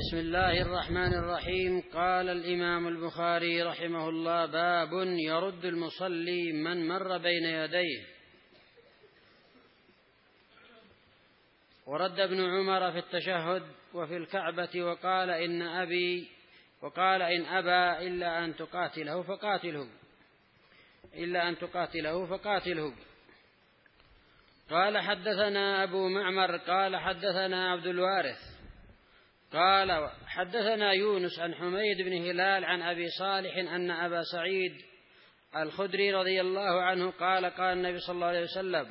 بسم الله الرحمن الرحيم. قال الإمام البخاري رحمه الله: باب يرد المصلي من مر بين يديه. ورد ابن عمر في التشهد وفي الكعبة وقال إن أبى إلا أن تقاتله فقاتله. قال حدثنا أبو معمر قال حدثنا عبد الوارث قال حدثنا يونس عن حميد بن هلال عن أبي صالح أن أبا سعيد الخدري رضي الله عنه قال النبي صلى الله عليه وسلم: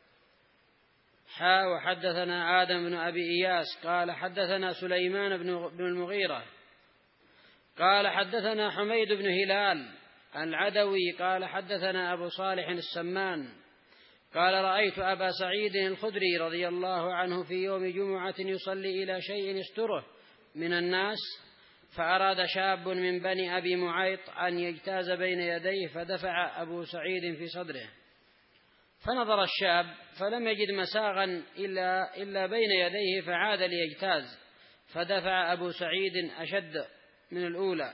وحدثنا آدم بن أبي إياس قال حدثنا سليمان بن المغيرة قال حدثنا حميد بن هلال العدوي قال حدثنا أبو صالح السمان قال: رأيت أبا سعيد الخدري رضي الله عنه في يوم جمعة يصلي إلى شيء يستره من الناس، فأراد شاب من بني أبي معيط أن يجتاز بين يديه، فدفع أبو سعيد في صدره، فنظر الشاب فلم يجد مساغا إلا بين يديه، فعاد ليجتاز، فدفع أبو سعيد أشد من الأولى،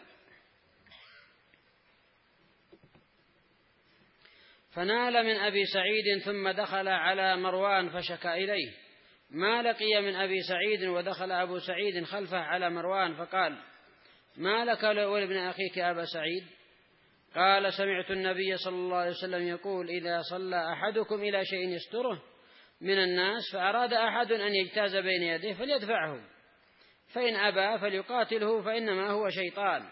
فنال من أبي سعيد، ثم دخل على مروان فشكى إليه ما لقي من أبي سعيد، ودخل أبو سعيد خلفه على مروان فقال: ما لك ولابن أخيك أبا سعيد؟ قال: سمعت النبي صلى الله عليه وسلم يقول: إذا صلى أحدكم إلى شيء يستره من الناس، فأراد أحد أن يجتاز بين يديه فليدفعه، فإن أبى فليقاتله، فإنما هو شيطان.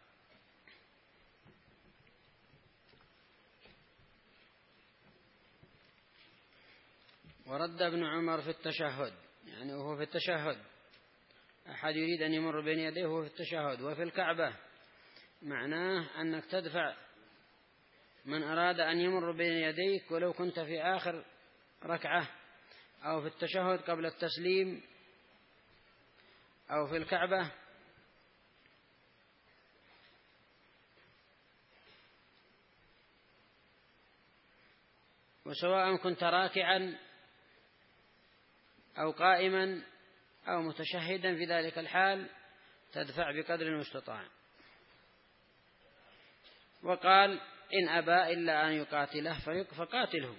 ورد ابن عمر في التشهد، يعني وهو في التشهد، أحد يريد أن يمر بين يديه وهو في التشهد، وفي الكعبة، معناه أنك تدفع من أراد أن يمر بين يديك ولو كنت في آخر ركعة، أو في التشهد قبل التسليم، أو في الكعبة. وسواء كنت راكعا أو قائما أو متشهدا، في ذلك الحال تدفع بقدر المستطاع. وقال: إن أبى إلا أن يقاتله فقاتله،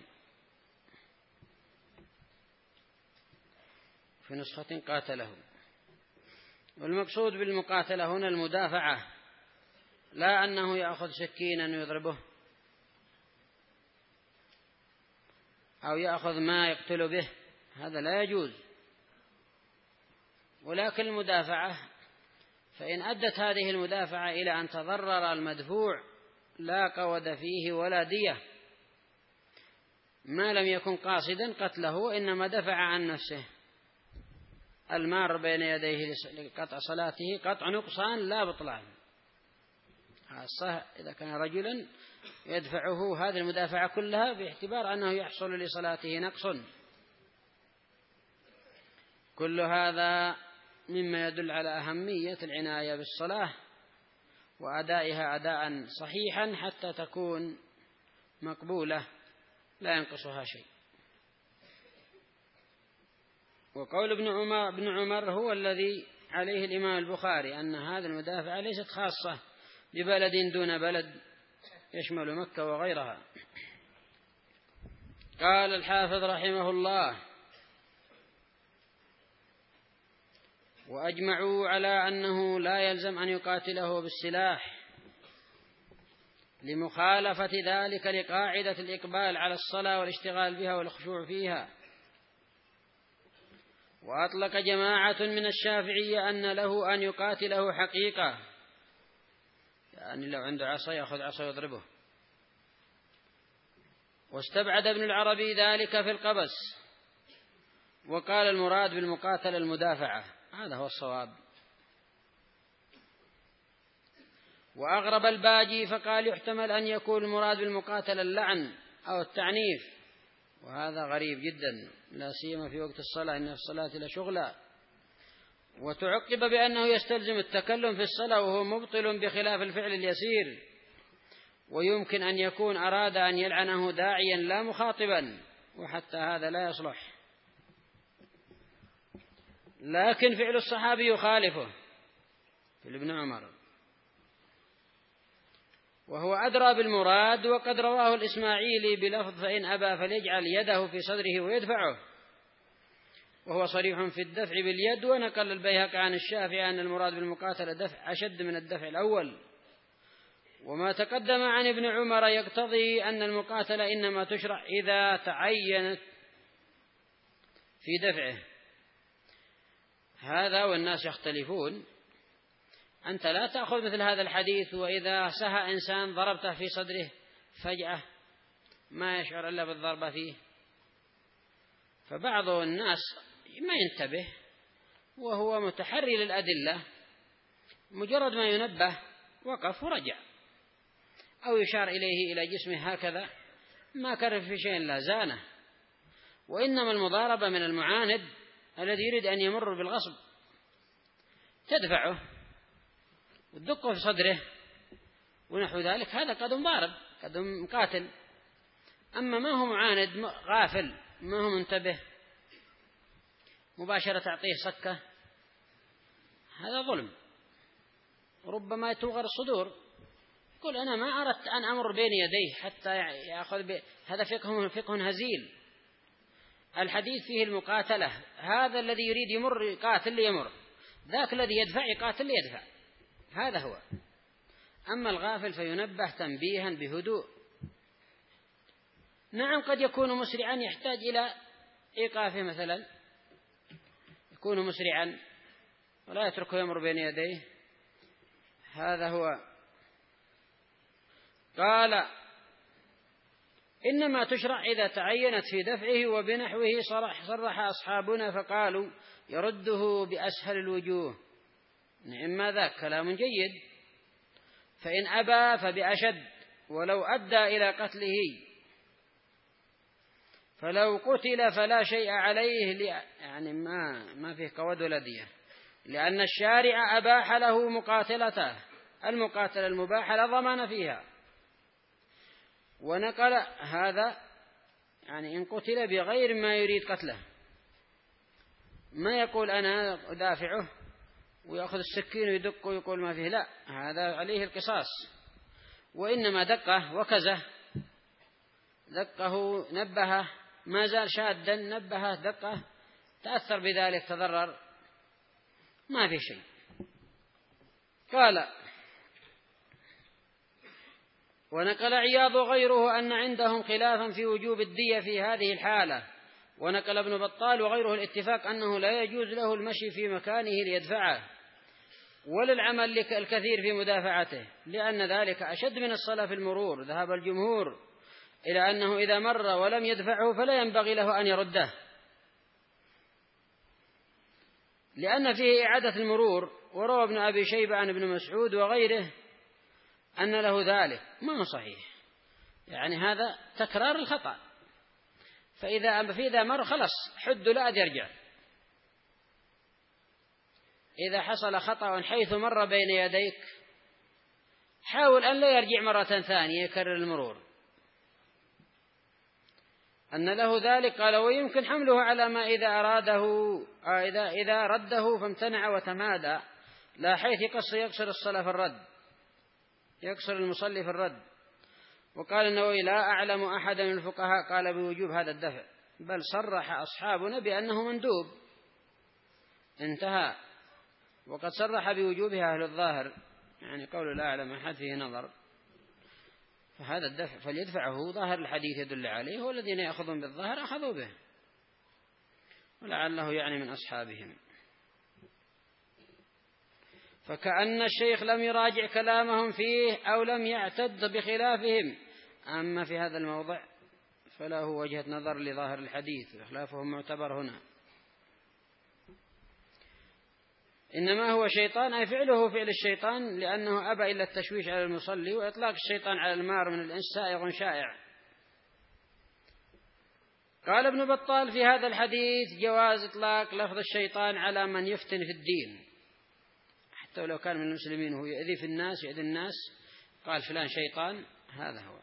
في نسخة قاتله. والمقصود بالمقاتلة هنا المدافعة، لا أنه يأخذ سكينا يضربه أو يأخذ ما يقتل به، هذا لا يجوز. ولكن المدافعة، فإن أدت هذه المدافعة إلى أن تضرر المدفوع لا قود فيه ولا دية، ما لم يكن قاصدا قتله، إنما دفع عن نفسه. المار بين يديه لقطع صلاته قطع نقصان لا بطلان، خاصة إذا كان رجلا يدفعه هذه المدافعة كلها باعتبار أنه يحصل لصلاته نقص. كل هذا مما يدل على أهمية العناية بالصلاة وأدائها أداء صحيحا حتى تكون مقبولة لا ينقصها شيء. وقول ابن عمر هو الذي عليه الإمام البخاري، أن هذه المدافعة ليست خاصة ببلد دون بلد، يشمل مكة وغيرها. قال الحافظ رحمه الله: وأجمعوا على أنه لا يلزم أن يقاتله بالسلاح، لمخالفة ذلك لقاعدة الإقبال على الصلاة والاشتغال بها والخشوع فيها. وأطلق جماعة من الشافعية أن له أن يقاتله حقيقة، يعني لو عنده عصا يأخذ عصا يضربه. واستبعد ابن العربي ذلك في القبس، وقال المراد بالمقاتلة المدافعة، هذا هو الصواب. وأغرب الباجي فقال: يحتمل أن يكون المراد بالمقاتلة اللعن أو التعنيف، وهذا غريب جدا، لا سيما في وقت الصلاة، إن في الصلاة لشغلا. وتعقب بأنه يستلزم التكلم في الصلاة، وهو مبطل بخلاف الفعل اليسير، ويمكن أن يكون أراد أن يلعنه داعيا لا مخاطبا، وحتى هذا لا يصلح. لكن فعل الصحابي يخالفه، في ابن عمر، وهو أدرى بالمراد. وقد رواه الإسماعيلي بلفظ فإن أبى فليجعل يده في صدره ويدفعه، وهو صريح في الدفع باليد. ونقل البيهقي عن الشافعي أن المراد بالمقاتلة دفع أشد من الدفع الأول. وما تقدم عن ابن عمر يقتضي أن المقاتلة إنما تشرع إذا تعينت في دفعه. هذا والناس يختلفون. أنت لا تأخذ مثل هذا الحديث وإذا سهى إنسان ضربته في صدره فجأة ما يشعر إلا بالضربة فيه. فبعض الناس ما ينتبه وهو متحري للأدلة، مجرد ما ينبه وقف ورجع، أو يشار إليه إلى جسمه هكذا، ما كرف في شيء لا زانه. وإنما المضاربة من المعاند الذي يريد أن يمر بالغصب، تدفعه وتدقه في صدره ونحو ذلك، هذا قد مضارب، قد مقاتل. أما ما هو معاند غافل ما هو منتبه مباشرة تعطيه صكة، هذا ظلم، ربما يتوغر الصدور. قل أنا ما أردت أن أمر بين يديه حتى يأخذ هذا فقه هزيل. الحديث فيه المقاتلة، هذا الذي يريد يمر يقاتل ليمر، ذاك الذي يدفع يقاتل ليدفع، هذا هو. أما الغافل فينبه تنبيها بهدوء. نعم قد يكون مسرعا يحتاج إلى إيقافه، مثلا يكون مسرعا ولا يتركه يمر بين يديه، هذا هو. قال إنما تشرع إذا تعينت في دفعه. وبنحوه صرح أصحابنا فقالوا يرده بأسهل الوجوه. نعم ذاك كلام جيد. فإن أبى فبأشد، ولو أدى إلى قتله فلو قتل فلا شيء عليه، يعني ما فيه قود ولا دية، لأن الشارع أباح له مقاتلته، المقاتلة المباحة لا ضمان فيها. ونقل هذا يعني إن قتل بغير ما يريد قتله، ما يقول أنا أدافعه ويأخذ السكين ويدق ويقول ما فيه، لا، هذا عليه القصاص. وإنما دقه وكزه، دقه نبهه، ما زال شادا نبهه دقه، تأثر بذلك تضرر، ما في شيء. قال ونقل عياض وغيره أن عندهم خلافا في وجوب الدية في هذه الحالة. ونقل ابن بطال وغيره الاتفاق أنه لا يجوز له المشي في مكانه ليدفعه وللعمل الكثير في مدافعته، لأن ذلك أشد من الصلاة في المرور. ذهب الجمهور إلى أنه إذا مر ولم يدفعه فلا ينبغي له أن يرده، لأن فيه إعادة المرور. وروى ابن أبي شيبة عن ابن مسعود وغيره أن له ذلك، ما هو صحيح، يعني هذا تكرار الخطأ. فإذا مر خلص حد لا أد يرجع. إذا حصل خطأ حيث مر بين يديك حاول أن لا يرجع مرة ثانية يكرر المرور. أن له ذلك. قال ويمكن حمله على ما إذا أراده إذا رده فامتنع وتمادى، لا حيث يقصر الصلاة في الرد، يقصر المصلي في الرد. وقال النووي لا أعلم أحد من الفقهاء قال بوجوب هذا الدفع، بل صرح أصحابنا بأنه مندوب، انتهى. وقد صرح بوجوبها أهل الظاهر، يعني قول لا أعلم أحد فيه نظر، فهذا الدفع فليدفعه، ظاهر الحديث يدل عليه، والذين يأخذون بالظاهر أخذوا به، ولعله يعني من أصحابهم. فكأن الشيخ لم يراجع كلامهم فيه أو لم يعتد بخلافهم. أما في هذا الموضع فله وجهة نظر لظاهر الحديث، وخلافهم معتبر هنا. إنما هو شيطان، أي فعله فعل الشيطان، لأنه أبى إلا التشويش على المصلي. وإطلاق الشيطان على المار من الإنس سائغ شائع. قال ابن بطال في هذا الحديث جواز إطلاق لفظ الشيطان على من يفتن في الدين، حتى ولو كان من المسلمين وهو يؤذي في الناس يؤذي الناس، قال فلان شيطان، هذا هو.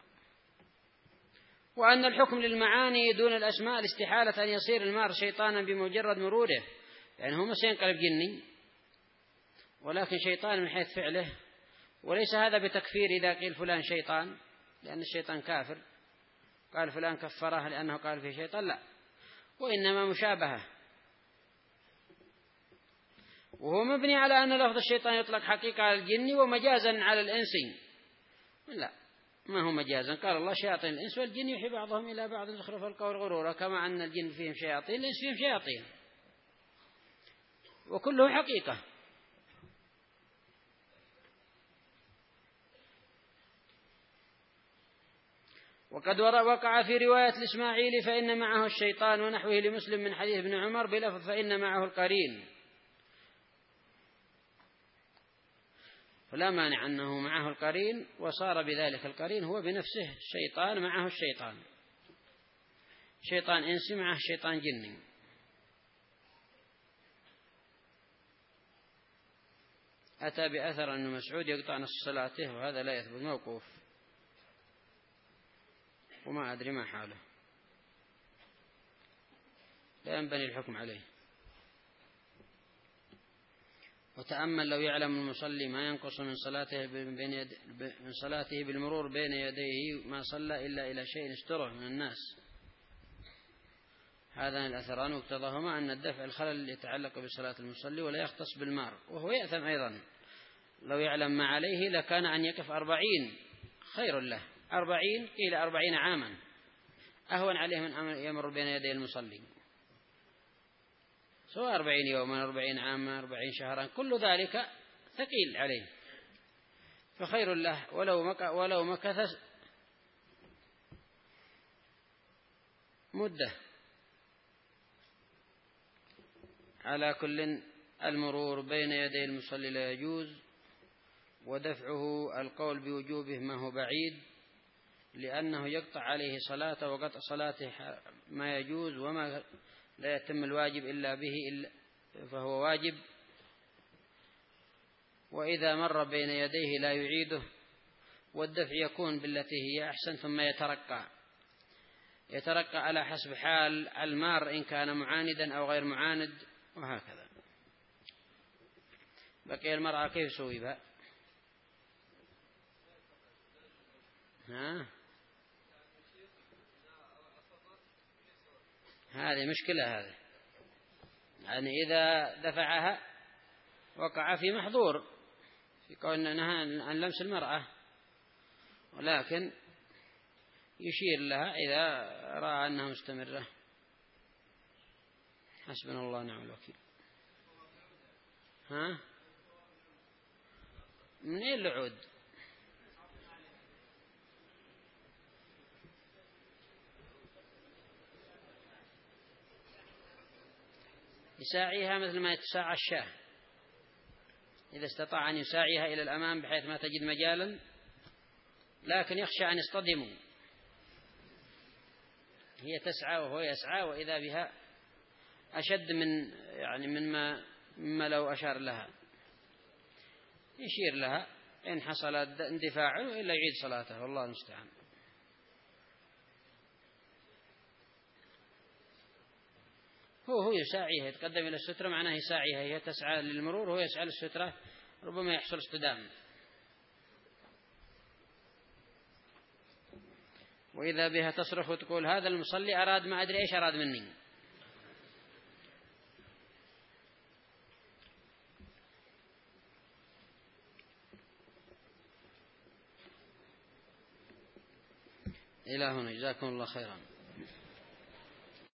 وأن الحكم للمعاني دون الأسماء لاستحالة أن يصير المار شيطانا بمجرد مروره، يعني هو سينقلب جني، ولكن شيطان من حيث فعله، وليس هذا بتكفير إذا قيل فلان شيطان لأن الشيطان كافر، قال فلان كفره لأنه قال فيه شيطان، لا، وإنما مشابهة، وهو مبني على أن لفظ الشيطان يطلق حقيقة على الجن ومجازا على الإنس، لا، ما هو مجازا. قال الله شياطين الإنس والجن يوحي بعضهم إلى بعض زخرف القول غرورا، كما أن الجن فيهم شياطين الإنس فيهم شياطين، وكله حقيقة. وقد وقع في رواية الإسماعيلي فإن معه الشيطان، ونحوه لمسلم من حديث ابن عمر بلفظ فإن معه القرين، فلا مانع أنه معه القرين، وصار بذلك القرين هو بنفسه الشيطان، معه الشيطان، شيطان إنسي معه شيطان جني. أتى بأثر أن مسعود يقطع نصف صلاته، وهذا لا يثبت، موقوف، وما أدري ما حاله، لا ينبني الحكم عليه. وتأمل لو يعلم المصلي ما ينقص من صلاته بالمرور بين يديه ما صلى إلا إلى شيء استره من الناس. هذان الأثران مقتضاهما أن الدفع الخلل يتعلق بصلاة المصلي ولا يختص بالمار، وهو يأثم أيضا. لو يعلم ما عليه لكان أن يقف 40 خير له، 40 قيل 40 عاما أهون عليه من أن يمر بين يدي المصلي، سواء 40 يوما 40 عاما 40 شهرا، كل ذلك ثقيل عليه، فخير له ولو مكث مدة. على كل المرور بين يدي المصلي لا يجوز، ودفعه القول بوجوبه ما هو بعيد، لأنه يقطع عليه صلاته، وقطع صلاته ما يجوز وما لا يتم الواجب إلا به فهو واجب. وإذا مر بين يديه لا يعيده، والدفع يكون بالتي هي أحسن، ثم يترقى على حسب حال المار إن كان معاندا أو غير معاند، وهكذا. بقي المرأة كيف سوي بها؟ هذه مشكلة، هذه يعني إذا دفعها وقع في محظور في كون نهى عن لمس المرأة، ولكن يشير لها إذا رأى أنها مستمرة. حسبنا الله ونعم الوكيل. من أين العود؟ يساعيها مثل ما يتساعى الشاة، إذا استطاع أن يساعيها إلى الأمام بحيث ما تجد مجالا، لكن يخشى أن يصطدموا، هي تسعى وهو يسعى، وإذا بها أشد مما لو أشار لها، يشير لها، إن حصل اندفاع إلا يعيد صلاته، والله المستعان. هو يساعيها، يتقدم إلى السترة معناه يساعيها، هي تسعى للمرور وهو يسعى للسترة، ربما يحصل اصطدام. وإذا بها تصرخ وتقول هذا المصلي أراد ما أدري إيش أراد مني. إلى هنا، جزاكم الله خيرا.